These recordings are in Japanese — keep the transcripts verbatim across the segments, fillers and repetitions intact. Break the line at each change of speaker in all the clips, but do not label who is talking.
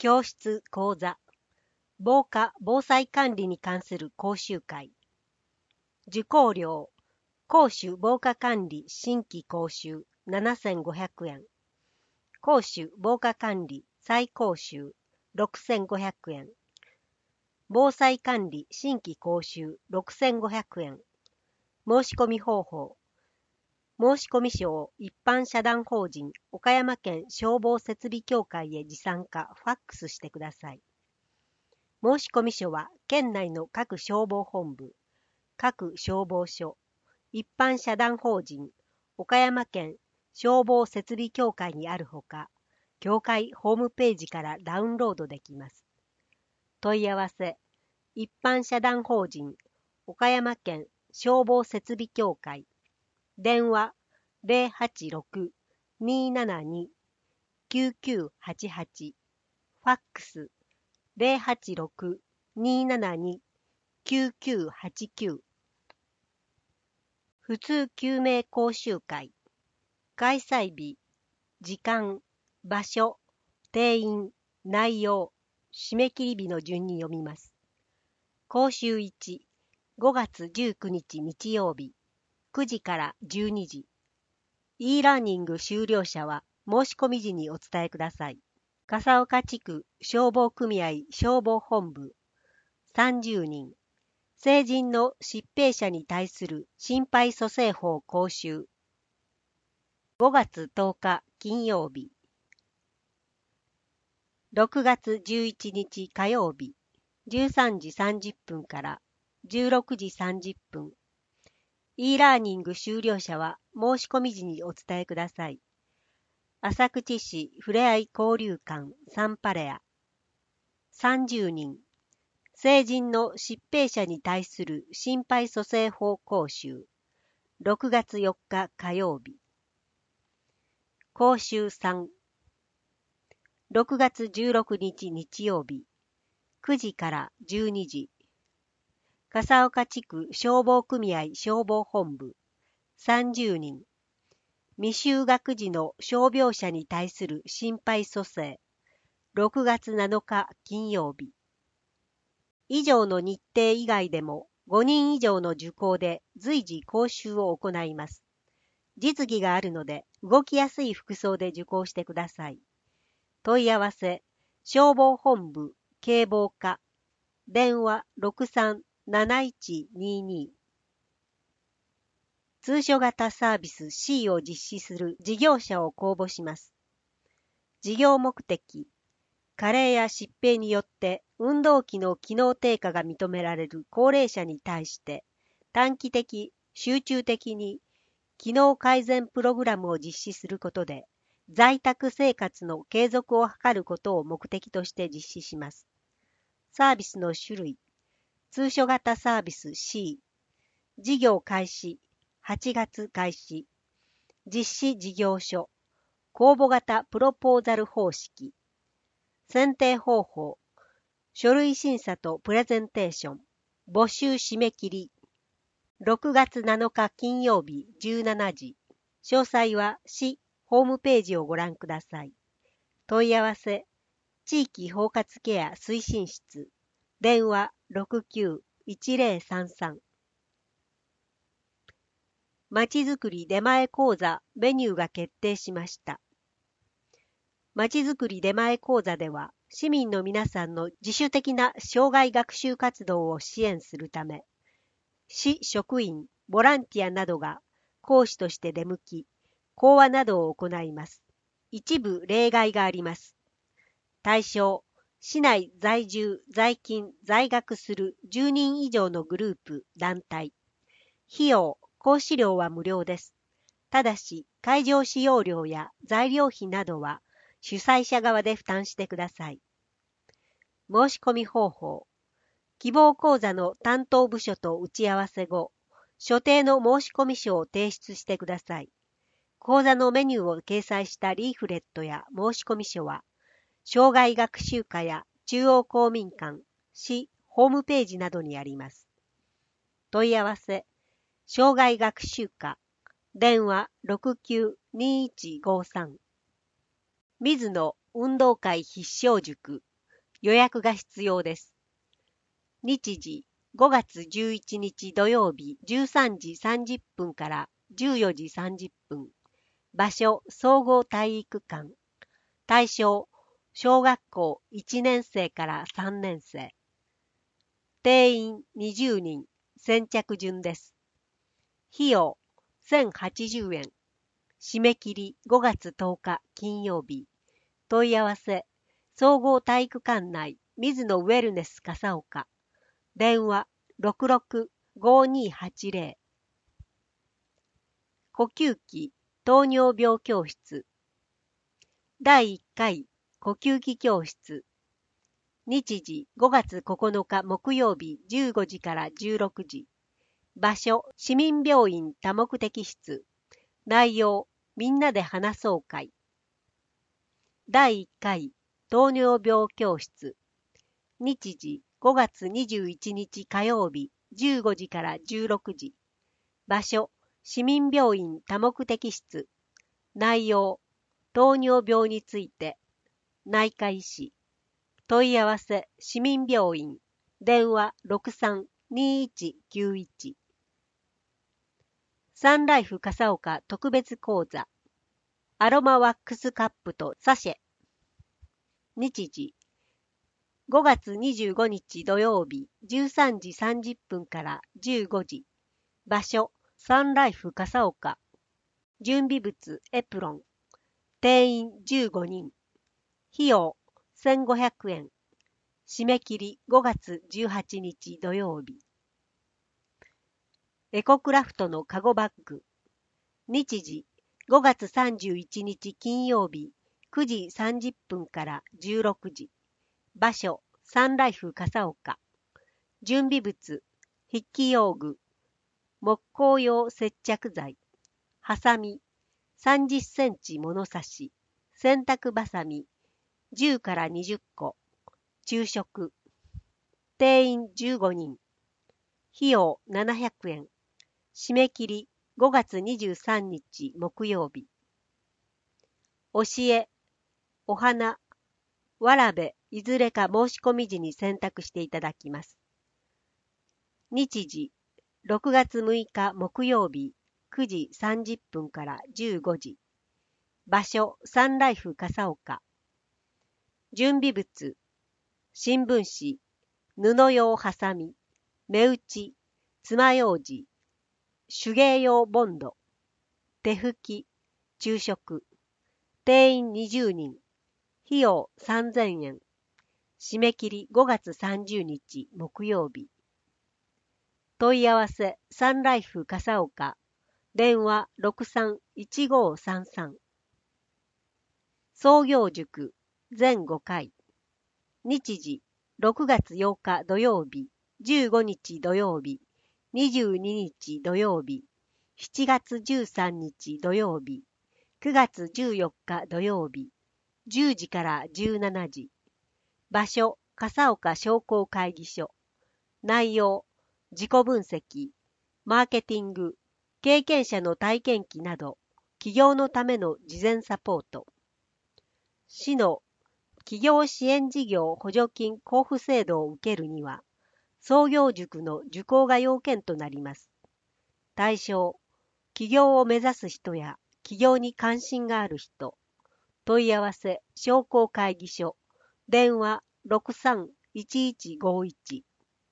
教室講座、防火・防災管理に関する講習会。受講料、講習防火管理新規講習ななせんごひゃくえん。講習防火管理再講習ろくせんごひゃくえん。防災管理新規講習ろくせんごひゃくえん。申し込み方法。申込書を一般社団法人岡山県消防設備協会へ持参かファックスしてください。申込書は県内の各消防本部、各消防署、一般社団法人岡山県消防設備協会にあるほか、協会ホームページからダウンロードできます。問い合わせ、一般社団法人岡山県消防設備協会。電話 ゼロはちろく にーななに きゅうきゅうはちはち。ファックス ゼロはちろく にーななに きゅうきゅうはちきゅう。普通救命講習会。開催日、時間、場所、定員、内容、締め切り日の順に読みます。講習いち、ごがつじゅうくにち日曜日、くじからじゅうにじ。e ラーニング終了者は申し込み時にお伝えください。笠岡地区消防組合消防本部さんじゅうにん。成人の疾病者に対する心肺蘇生法講習。ごがつとおか金曜日。ろくがつじゅういちにち火曜日。じゅうさんじさんじゅっぷんからじゅうろくじさんじゅっぷん。e ラーニング終了者は申し込み時にお伝えください。浅口市ふれあい交流館サンパレア。さんじゅうにん。成人の疾病者に対する心肺蘇生法講習。ろくがつよっか火曜日。講習さん。ろくがつじゅうろくにち日曜日。くじからじゅうにじ。笠岡地区消防組合消防本部さんじゅうにん。未就学児の傷病者に対する心肺蘇生。ろくがつなのか金曜日。以上の日程以外でもごにん以上の受講で随時講習を行います。実技があるので動きやすい服装で受講してください。問い合わせ、消防本部警防課。電話 ろくさんなないちにーにー。通所型サービス C を実施する事業者を公募します。事業目的、加齢や疾病によって運動器の機能低下が認められる高齢者に対して短期的、集中的に機能改善プログラムを実施することで在宅生活の継続を図ることを目的として実施します。サービスの種類、通所型サービス C、事業開始、はちがつ開始、実施事業所、公募型プロポーザル方式、選定方法、書類審査とプレゼンテーション、募集締め切り、ろくがつなのか金曜日じゅうしちじ。詳細は市ホームページをご覧ください。問い合わせ、地域包括ケア推進室、電話 ろくきゅういちぜろさんさん。まちづくり出前講座メニューが決定しました。まちづくり出前講座では、市民の皆さんの自主的な障害学習活動を支援するため、市職員、ボランティアなどが講師として出向き、講話などを行います。一部例外があります。対象、市内在住、在勤、在学するじゅうにん以上のグループ、団体。費用、講師料は無料です。ただし、会場使用料や材料費などは主催者側で負担してください。申し込み方法。希望講座の担当部署と打ち合わせ後、所定の申込書を提出してください。講座のメニューを掲載したリーフレットや申込書は、障害学習課や中央公民館、市ホームページなどにあります。問い合わせ、障害学習課、電話 ろくきゅうにいちごさん。水野運動会必勝塾予約が必要です。日時ごがつじゅういちにち土曜日じゅうさんじさんじゅっぷんからじゅうよじさんじゅっぷん。場所総合体育館。対象小学校いちねんせいからさんねんせい。定員にじゅうにん、先着順です。費用せんはちじゅうえん。締め切りごがつとおか金曜日。問い合わせ総合体育館内水野ウェルネス笠岡。電話 ろくろくごにはちぜろ。呼吸器糖尿病教室。だいいっかい呼吸器教室。日時ごがつここのか木曜日じゅうごじからじゅうろくじ。場所市民病院多目的室。内容みんなで話そう会。だいいっかい糖尿病教室。日時ごがつにじゅういちにち火曜日じゅうごじからじゅうろくじ。場所市民病院多目的室。内容糖尿病について。内科医師。問い合わせ市民病院。電話 ろくさんにいちきゅういち。サンライフ笠岡特別講座。アロマワックスカップとサシェ。日時ごがつにじゅうごにち土曜日じゅうさんじさんじゅっぷんからじゅうごじ。場所サンライフ笠岡。準備物エプロン。定員じゅうごにん。費用せんごひゃくえん。締め切りごがつじゅうはちにち土曜日。エコクラフトのカゴバッグ。日時ごがつさんじゅういちにち金曜日くじさんじゅっぷんからじゅうろくじ。場所サンライフ笠岡。準備物筆記用具、木工用接着剤、ハサミ、さんじゅっセンチ物差し、洗濯バサミ、じゅうからにじゅっこ。昼食。定員じゅうごにん。費用ななひゃくえん。締め切りごがつにじゅうさんにち木曜日。教え、お花、わらべ、いずれか申し込み時に選択していただきます。日時、ろくがつむいか木曜日くじさんじゅっぷんからじゅうごじ。場所、サンライフ笠岡。準備物、新聞紙、布用ハサミ、目打ち、爪楊枝、手芸用ボンド、手拭き、昼食。定員にじゅうにん。費用さんぜんえん。締め切りごがつさんじゅうにち木曜日。問い合わせサンライフ笠岡。電話 ろくさんいちごさんさん。創業塾ぜんごかい。日時ろくがつようか土曜日、じゅうごにち土曜日、にじゅうににち土曜日、しちがつじゅうさんにち土曜日、くがつじゅうよっか土曜日、じゅうじからじゅうしちじ。場所、笠岡商工会議所。内容、自己分析、マーケティング、経験者の体験記など、企業のための事前サポート。市の企業支援事業補助金交付制度を受けるには、創業塾の受講が要件となります。対象、起業を目指す人や起業に関心がある人。問い合わせ商工会議所。電話 ろくさんいちいちごいち。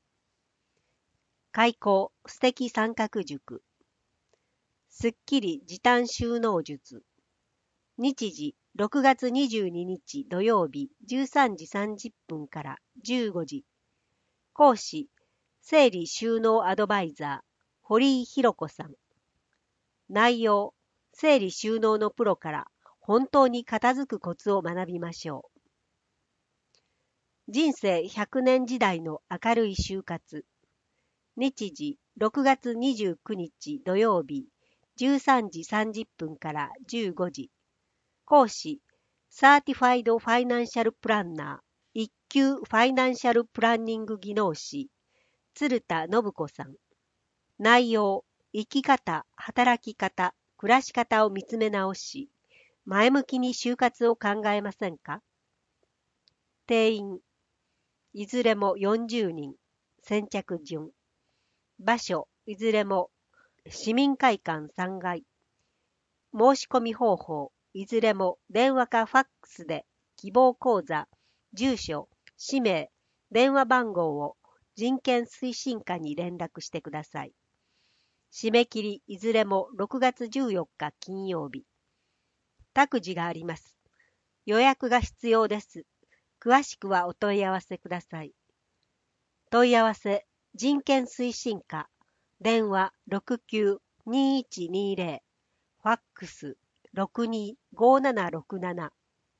開講素敵三角塾。すっきり時短収納術。日時ろくがつにじゅうににち土曜日じゅうさんじさんじゅっぷんからじゅうごじ。講師整理収納アドバイザー堀井弘子さん。内容、整理収納のプロから本当に片付くコツを学びましょう。人生ひゃくねん時代の明るい就活。日時ろくがつにじゅうくにち土曜日じゅうさんじさんじゅっぷんからじゅうごじ。講師サーティファイドファイナンシャルプランナー一級ファイナンシャルプランニング技能士鶴田信子さん。内容、生き方、働き方、暮らし方を見つめ直し、前向きに就活を考えませんか？定員いずれもよんじゅうにん。先着順。場所、いずれも市民会館さんがい。申し込み方法、いずれも電話かファックスで希望口座、住所、氏名、電話番号を人権推進課に連絡してください。締め切りいずれもろくがつじゅうよっか金曜日。託児があります。予約が必要です。詳しくはお問い合わせください。問い合わせ、人権推進課、電話 ろくきゅう にいちにゼロ、ファックス ろくにー ごーななろくなな。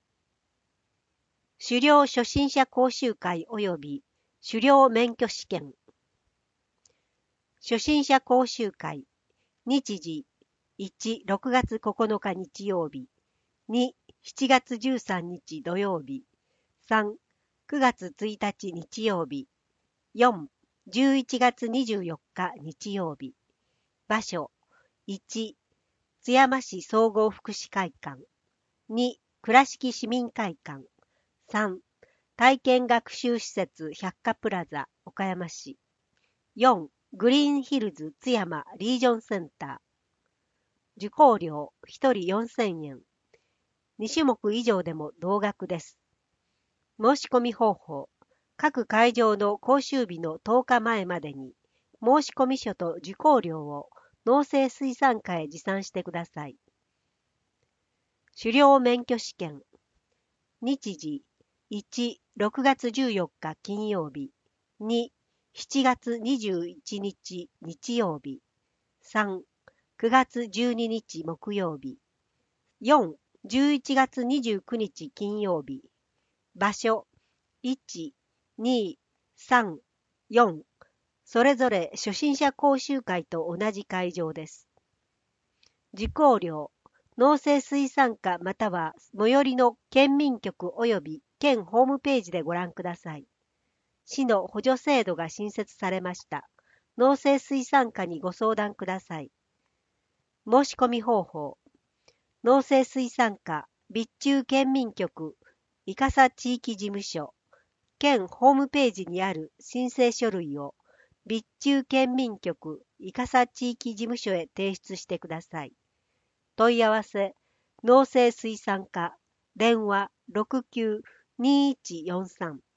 狩猟初心者講習会及び狩猟免許試験。初心者講習会、日時いち、ろくがつここのか日曜日、に、しちがつじゅうさんにち土曜日、さん、くがつついたち日曜日、よん、じゅういちがつにじゅうよっか日曜日。場所、いち、津山市総合福祉会館、に、倉敷市民会館、さん、体験学習施設百貨プラザ岡山市、よん、グリーンヒルズ津山リージョンセンター。受講料ひとりよんせんえん。にしゅもく以上でも同額です。申し込み方法、各会場の講習日のとおかまえまでに、申込書と受講料を農政水産課へ持参してください。狩猟免許試験。日時いち、ろくがつじゅうよっか金曜日、に、しちがつにじゅういちにち日曜日、さん、くがつじゅうににち木曜日、よん、じゅういちがつにじゅうくにち金曜日。場所いち、に、さん、よん。それぞれ初心者講習会と同じ会場です。受講料、農政水産課または最寄りの県民局及び県ホームページでご覧ください。市の補助制度が新設されました。農政水産課にご相談ください。申し込み方法、農政水産課備中県民局伊笠地域事務所、県ホームページにある申請書類を備中県民局伊笠地域事務所へ提出してください。問い合わせ、農政水産課、電話 ろくきゅう にいちよんさん。